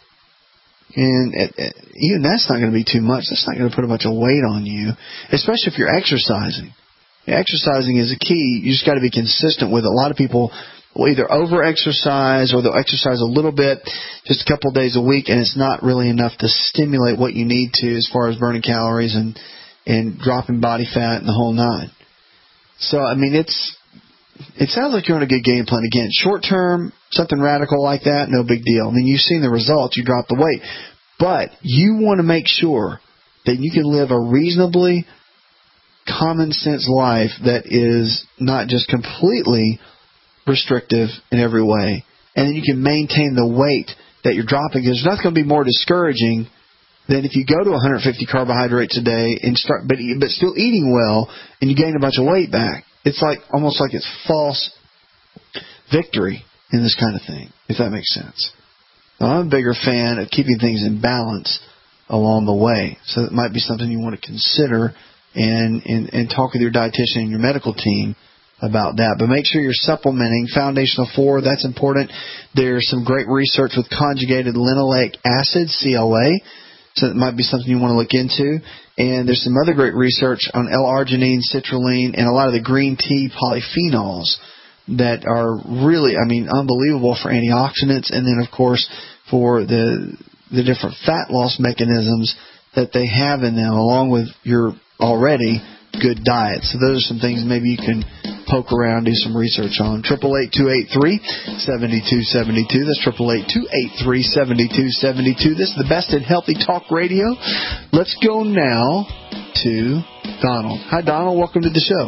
And even that's not going to be too much. That's not going to put a bunch of weight on you, especially if you're exercising. Exercising is a key. You just got to be consistent with it. A lot of people will either over-exercise or they'll exercise a little bit, just a couple of days a week, and it's not really enough to stimulate what you need to as far as burning calories and, and dropping body fat and the whole nine. So, I mean, it's it sounds like you're on a good game plan. Again, short-term, something radical like that, no big deal. I mean, you've seen the results. You drop the weight. But you want to make sure that you can live a reasonably common sense life that is not just completely restrictive in every way, and then you can maintain the weight that you're dropping. There's nothing going to be more discouraging than if you go to one hundred fifty carbohydrates a day and start, but but still eating well, and you gain a bunch of weight back. It's like almost like it's false victory in this kind of thing, if that makes sense. Now, I'm a bigger fan of keeping things in balance along the way, so it might be something you want to consider. And, and, and talk with your dietitian and your medical team about that. But make sure you're supplementing Foundational four. That's important. There's some great research with conjugated linoleic acid, C L A, so that might be something you want to look into. And there's some other great research on L-arginine, citrulline, and a lot of the green tea polyphenols that are really, I mean, unbelievable for antioxidants, and then, of course, for the the different fat loss mechanisms that they have in them, along with your already good diet. So those are some things maybe you can poke around, do some research on. eight eight eight, two eight three, seven two seven two. That's eight eight eight, two eight three, seven two seven two. This is the best in healthy talk radio. Let's go now to Donald. Hi, Donald. Welcome to the show.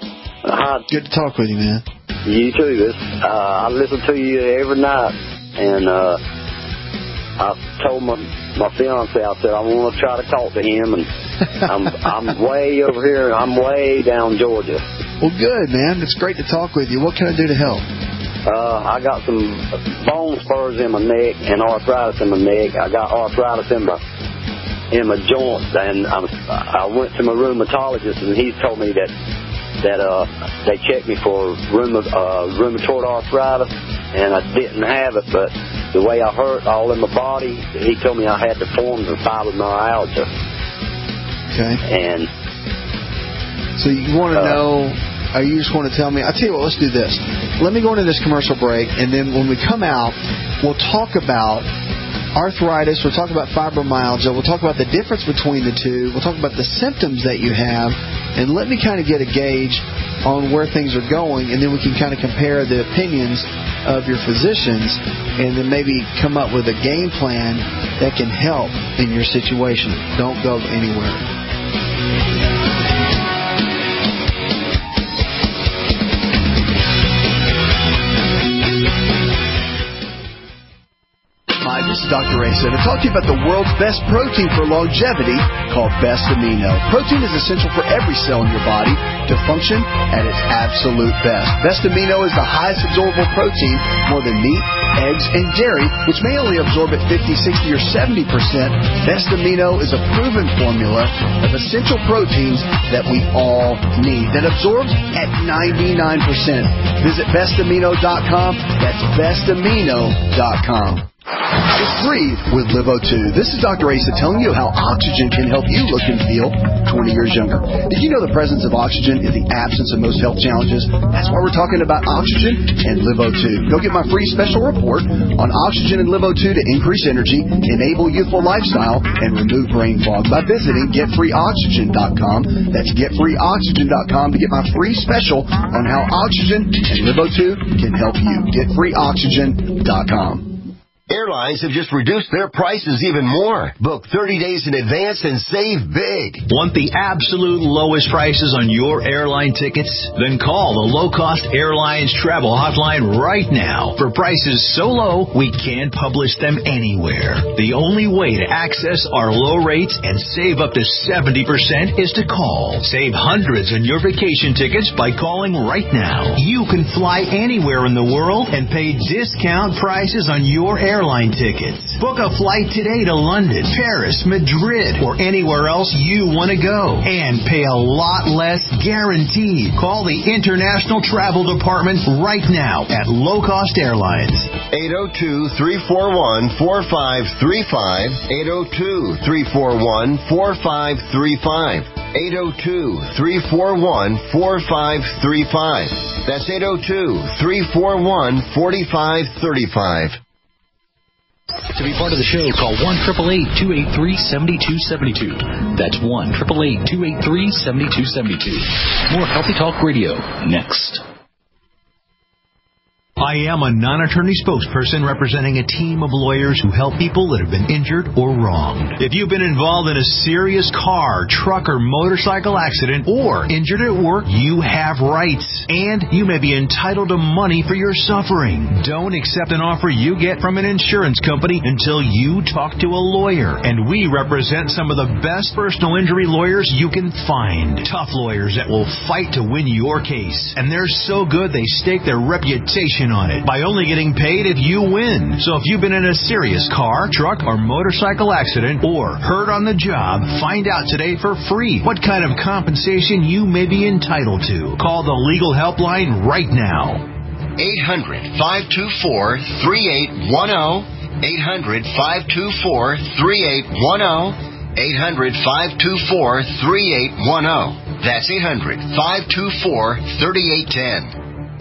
Hi. Good to talk with you, man. You too. This, uh, I listen to you every night, and uh, I told my my fiance, I said I want to try to talk to him, and I'm I'm way over here. I'm way down Georgia. Well, good, man. It's great to talk with you. What can I do to help? Uh, I got some bone spurs in my neck and arthritis in my neck. I got arthritis in my in my joints, and I'm, I went to my rheumatologist, and he told me that that uh they checked me for rheuma, uh, rheumatoid arthritis, and I didn't have it, but the way I hurt all in my body, he told me I had the forms of fibromyalgia. Okay. And so you want to uh, know, or you just want to tell me, I'll tell you what, let's do this. Let me go into this commercial break, and then when we come out, we'll talk about arthritis, we'll talk about fibromyalgia, we'll talk about the difference between the two, we'll talk about the symptoms that you have, and let me kind of get a gauge on where things are going, and then we can kind of compare the opinions of your physicians, and then maybe come up with a game plan that can help in your situation. Don't go anywhere. Doctor Asa to talk to you about the world's best protein for longevity called Best Amino. Protein is essential for every cell in your body to function at its absolute best. Best Amino is the highest absorbable protein, more than meat, eggs, and dairy, which may only absorb at fifty, sixty, or seventy percent. Best Amino is a proven formula of essential proteins that we all need that absorbs at ninety-nine percent. Visit best amino dot com. That's best amino dot com. It's free with Live O two. This is Doctor Asa telling you how oxygen can help you look and feel twenty years younger. Did you know the presence of oxygen is the absence of most health challenges? That's why we're talking about oxygen and Live O two. Go get my free special report on oxygen and Live O two to increase energy, enable youthful lifestyle, and remove brain fog by visiting get free oxygen dot com. That's get free oxygen dot com to get my free special on how oxygen and Live O two can help you. get free oxygen dot com. Airlines have just reduced their prices even more. Book thirty days in advance and save big. Want the absolute lowest prices on your airline tickets? Then call the Low Cost Airlines Travel Hotline right now for prices so low we can't publish them anywhere. The only way to access our low rates and save up to seventy percent is to call. Save hundreds on your vacation tickets by calling right now. You can fly anywhere in the world and pay discount prices on your airline Airline tickets. Book a flight today to London, Paris, Madrid, or anywhere else you want to go and pay a lot less guaranteed. Call the International Travel Department right now at Low Cost Airlines. eight oh two, three four one, four five three five. eight oh two, three four one, four five three five. eight oh two, three four one, four five three five. That's eight oh two, three four one, four five three five. To be part of the show, call one eight eight eight, two eight three, seven two seven two. That's one eight eight eight, two eight three, seven two seven two. More Healthy Talk Radio next. I am a non-attorney spokesperson representing a team of lawyers who help people that have been injured or wronged. If you've been involved in a serious car, truck, or motorcycle accident or injured at work, you have rights, and you may be entitled to money for your suffering. Don't accept an offer you get from an insurance company until you talk to a lawyer, and we represent some of the best personal injury lawyers you can find. Tough lawyers that will fight to win your case, and they're so good they stake their reputation on it by only getting paid if you win. So if you've been in a serious car, truck, or motorcycle accident or hurt on the job, find out today for free what kind of compensation you may be entitled to. Call the legal helpline right now. eight hundred, five two four, three eight one zero. eight hundred, five two four, three eight one zero. eight hundred, five two four, three eight one zero. That's eight hundred, five two four, three eight one zero.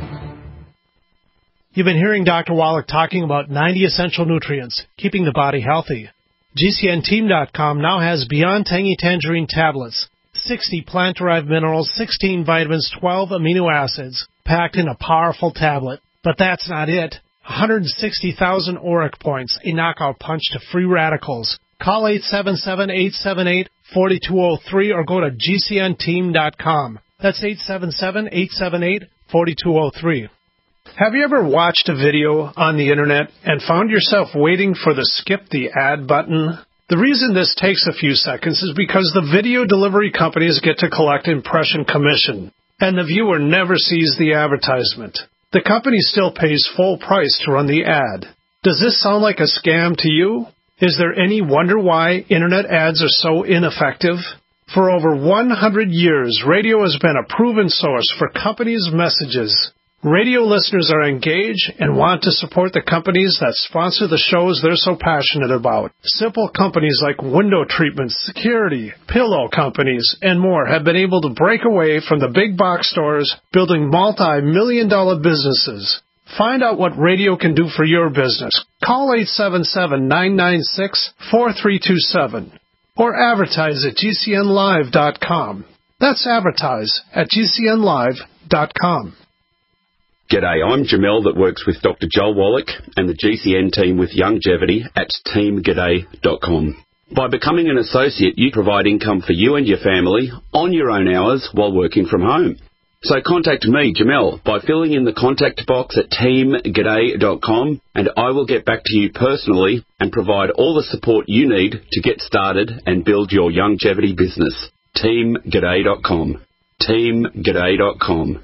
You've been hearing Doctor Wallach talking about ninety essential nutrients, keeping the body healthy. G C N team dot com now has Beyond Tangy Tangerine tablets, sixty plant-derived minerals, sixteen vitamins, twelve amino acids, packed in a powerful tablet. But that's not it. one hundred sixty thousand auric points, a knockout punch to free radicals. Call eight seven seven, eight seven eight, four two zero three or go to G C N team dot com. That's eight seven seven, eight seven eight, four two zero three. Have you ever watched a video on the internet and found yourself waiting for the skip the ad button? The reason this takes a few seconds is because the video delivery companies get to collect impression commission, and the viewer never sees the advertisement. The company still pays full price to run the ad. Does this sound like a scam to you? Is there any wonder why internet ads are so ineffective? For over one hundred years, radio has been a proven source for companies' messages. Radio listeners are engaged and want to support the companies that sponsor the shows they're so passionate about. Simple companies like window treatments, security, pillow companies, and more have been able to break away from the big box stores, building multi-million dollar businesses. Find out what radio can do for your business. Call eight seven seven, nine nine six, four three two seven or advertise at G C N live dot com. That's advertise at G C N live dot com. G'day, I'm Jamel that works with Doctor Joel Wallach and the G C N team with Longevity at team g'day dot com. By becoming an associate, you provide income for you and your family on your own hours while working from home. So contact me, Jamel, by filling in the contact box at team g'day dot com, and I will get back to you personally and provide all the support you need to get started and build your longevity business. team g'day dot com. team g'day dot com.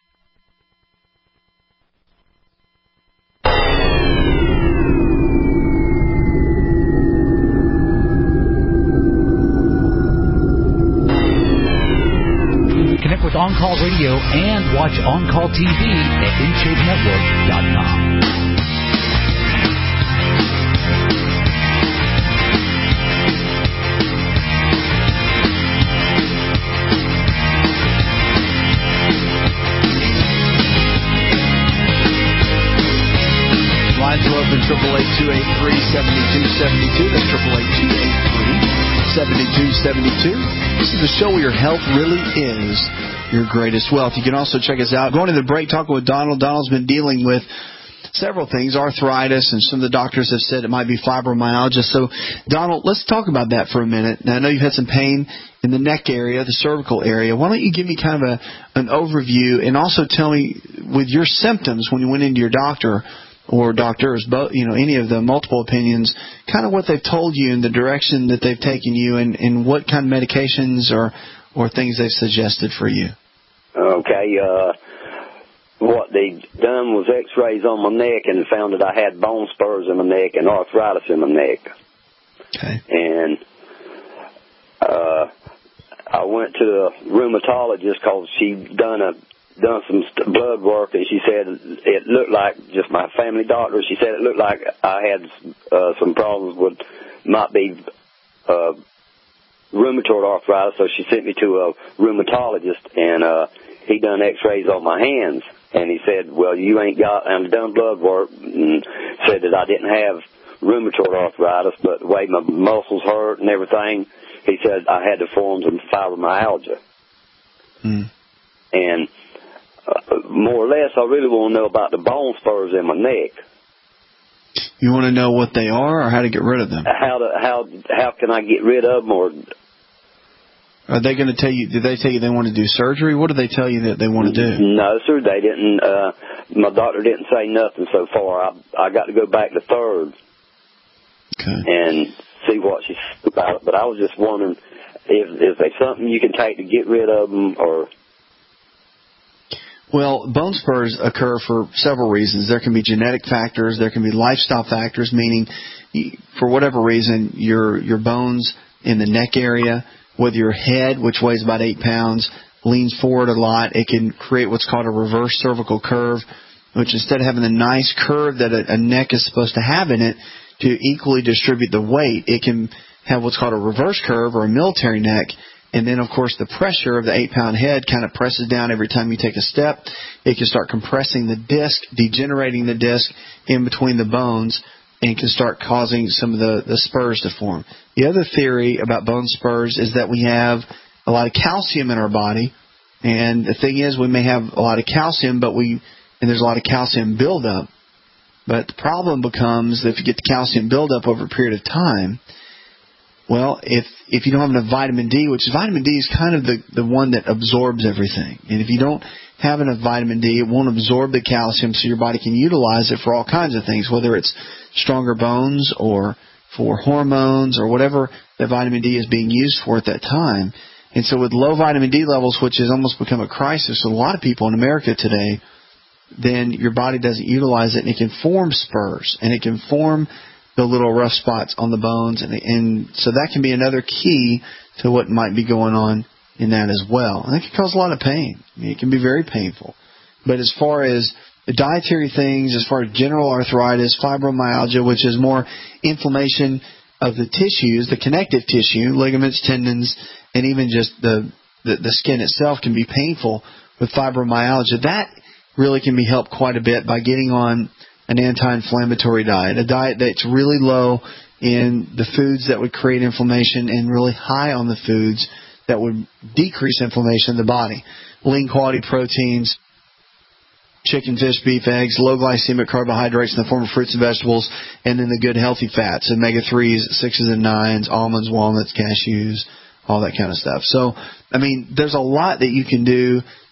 Connect with On Call Radio and watch On Call T V at in shape network dot com. Lines are open, triple eight two eight three seven two seven two. That's triple eight two eight three seven two seven two. This is the show where your health really is your greatest wealth. You can also check us out. Going to the break, talking with Donald. Donald's been dealing with several things, arthritis, and some of the doctors have said it might be fibromyalgia. So, Donald, let's talk about that for a minute. Now, I know you've had some pain in the neck area, the cervical area. Why don't you give me kind of a an overview, and also tell me, with your symptoms when you went into your doctor or doctors, both, you know, any of the multiple opinions, kind of what they've told you and the direction that they've taken you, and, and what kind of medications or or things they've suggested for you. Okay, uh, what they done was x-rays on my neck and found that I had bone spurs in my neck and arthritis in my neck. Okay. And uh, I went to the rheumatologist because she done a done some st- blood work, and she said it looked like, just my family doctor, she said it looked like I had uh, some problems with, might be uh, rheumatoid arthritis, so she sent me to a rheumatologist, and uh, he done x-rays on my hands, and he said, well, you ain't got, and done blood work, and said that I didn't have rheumatoid arthritis, but the way my muscles hurt and everything, he said I had the forms of fibromyalgia. Mm. And uh, more or less, I really want to know about the bone spurs in my neck. You want to know what they are, or how to get rid of them? How to, how how can I get rid of them? Or are they going to tell you? Did they tell you they want to do surgery? What do they tell you that they want to do? No, sir, they didn't. Uh, my doctor didn't say nothing so far. I I got to go back to third okay. and see what she said about it. But I was just wondering if is there something you can take to get rid of them, or. Well, bone spurs occur for several reasons. There can be genetic factors. There can be lifestyle factors, meaning for whatever reason, your your bones in the neck area, whether your head, which weighs about eight pounds, leans forward a lot, it can create what's called a reverse cervical curve, which instead of having the nice curve that a, a neck is supposed to have in it to equally distribute the weight, it can have what's called a reverse curve or a military neck. And then, of course, the pressure of the eight-pound head kind of presses down every time you take a step. It can start compressing the disc, degenerating the disc in between the bones, and can start causing some of the, the spurs to form. The other theory about bone spurs is that we have a lot of calcium in our body. And the thing is, we may have a lot of calcium, but we and there's a lot of calcium buildup. But the problem becomes that if you get the calcium buildup over a period of time, well, if if you don't have enough vitamin D, which vitamin D is kind of the, the one that absorbs everything. And if you don't have enough vitamin D, it won't absorb the calcium so your body can utilize it for all kinds of things, whether it's stronger bones or for hormones or whatever that vitamin D is being used for at that time. And so with low vitamin D levels, which has almost become a crisis with a lot of people in America today, then your body doesn't utilize it, and it can form spurs, and it can form the little rough spots on the bones, and, and so that can be another key to what might be going on in that as well. And it can cause a lot of pain. I mean, it can be very painful. But as far as the dietary things, as far as general arthritis, fibromyalgia, which is more inflammation of the tissues, the connective tissue, ligaments, tendons, and even just the, the, the skin itself can be painful with fibromyalgia. That really can be helped quite a bit by getting on an anti-inflammatory diet, a diet that's really low in the foods that would create inflammation and really high on the foods that would decrease inflammation in the body. Lean quality proteins, chicken, fish, beef, eggs, low glycemic carbohydrates in the form of fruits and vegetables, and then the good healthy fats, omega threes, sixes and nines, almonds, walnuts, cashews, all that kind of stuff. So, I mean, there's a lot that you can do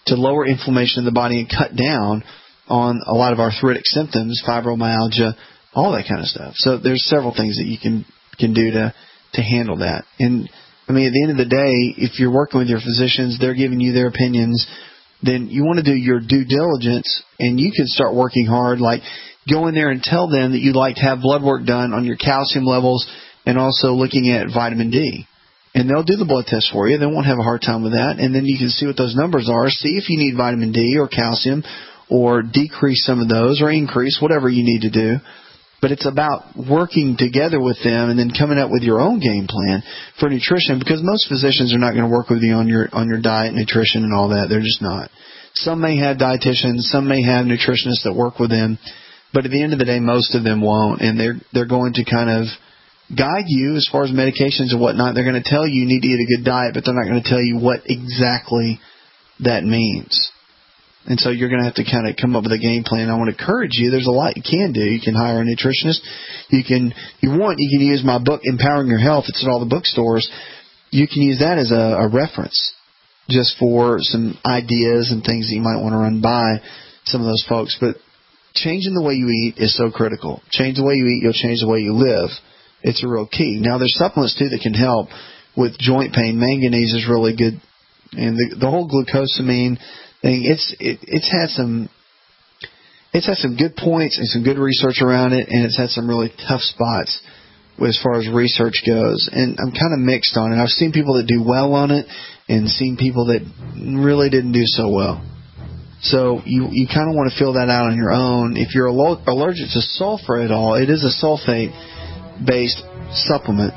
to lower inflammation in the body and cut down on a lot of arthritic symptoms, fibromyalgia, all that kind of stuff. So there's several things that you can can do to, to handle that. And, I mean, at the end of the day, if you're working with your physicians, they're giving you their opinions, then you want to do your due diligence, and you can start working hard, like go in there and tell them that you'd like to have blood work done on your calcium levels and also looking at vitamin D. And they'll do the blood test for you. They won't have a hard time with that. And then you can see what those numbers are, see if you need vitamin D or calcium, or decrease some of those or increase, whatever you need to do. But it's about working together with them and then coming up with your own game plan for nutrition, because most physicians are not going to work with you on your on your diet, nutrition, and all that. They're just not. Some may have dietitians, some may have nutritionists that work with them, but at the end of the day, most of them won't, and they're they're going to kind of guide you as far as medications and whatnot. They're going to tell you you need to eat a good diet, but they're not going to tell you what exactly that means. And so you're going to have to kind of come up with a game plan. I want to encourage you. There's a lot you can do. You can hire a nutritionist. You can, if you want, you can use my book, Empowering Your Health. It's at all the bookstores. You can use that as a, a reference just for some ideas and things that you might want to run by some of those folks. But changing the way you eat is so critical. Change the way you eat, you'll change the way you live. It's a real key. Now, there's supplements, too, that can help with joint pain. Manganese is really good. And the, the whole glucosamine thing, it's it, it's had some it's had some good points and some good research around it, and it's had some really tough spots as far as research goes. And I'm kind of mixed on it. I've seen people that do well on it and seen people that really didn't do so well. So you you kind of want to fill that out on your own. If you're allergic to sulfur at all, it is a sulfate-based supplement.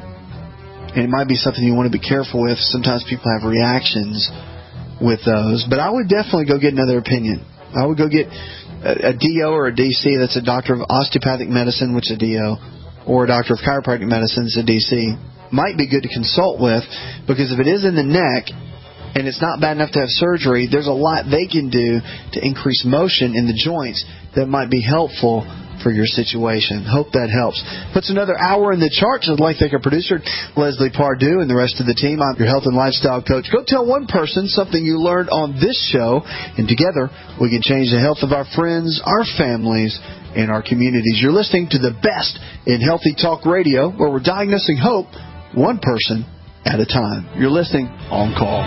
And it might be something you want to be careful with. Sometimes people have reactions with those. But I would definitely go get another opinion. I would go get a, a D O or a D C. That's a doctor of osteopathic medicine, which is a D O, or a doctor of chiropractic medicine, is a D C. Might be good to consult with, because if it is in the neck and it's not bad enough to have surgery, there's a lot they can do to increase motion in the joints that might be helpful for your situation. Hope that helps. Puts another hour in the charts. I'd like to thank our producer, Leslie Pardue, and the rest of the team. I'm your health and lifestyle coach. Go tell one person something you learned on this show, and together we can change the health of our friends, our families, and our communities. You're listening to the best in Healthy Talk Radio, where we're diagnosing hope one person at a time. You're listening On Call.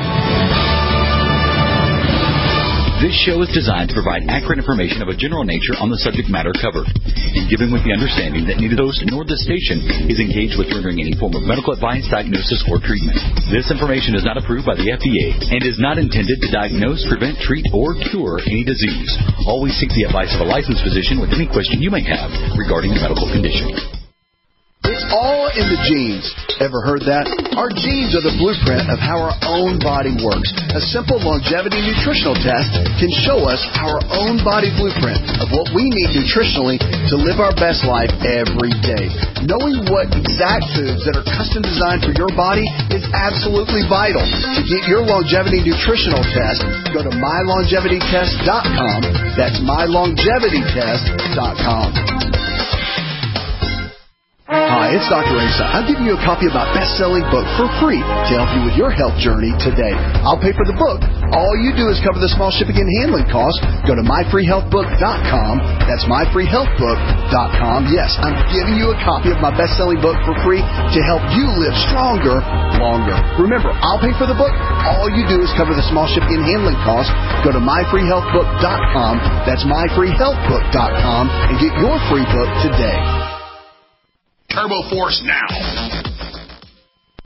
This show is designed to provide accurate information of a general nature on the subject matter covered, and given with the understanding that neither the host nor the station is engaged with rendering any form of medical advice, diagnosis, or treatment. This information is not approved by the F D A and is not intended to diagnose, prevent, treat, or cure any disease. Always seek the advice of a licensed physician with any question you may have regarding a medical condition. It's all in the genes. Ever heard that? Our genes are the blueprint of how our own body works. A simple longevity nutritional test can show us our own body blueprint of what we need nutritionally to live our best life every day. Knowing what exact foods that are custom designed for your body is absolutely vital. To get your longevity nutritional test, go to my longevity test dot com. That's my longevity test dot com. Hi, it's Doctor Asa. I'm giving you a copy of my best-selling book for free to help you with your health journey today. I'll pay for the book. All you do is cover the small shipping and handling costs. Go to my free health book dot com. That's my free health book dot com. Yes, I'm giving you a copy of my best-selling book for free to help you live stronger, longer. Remember, I'll pay for the book. All you do is cover the small shipping and handling costs. Go to my free health book dot com. That's my free health book dot com and get your free book today. Turbo Force now.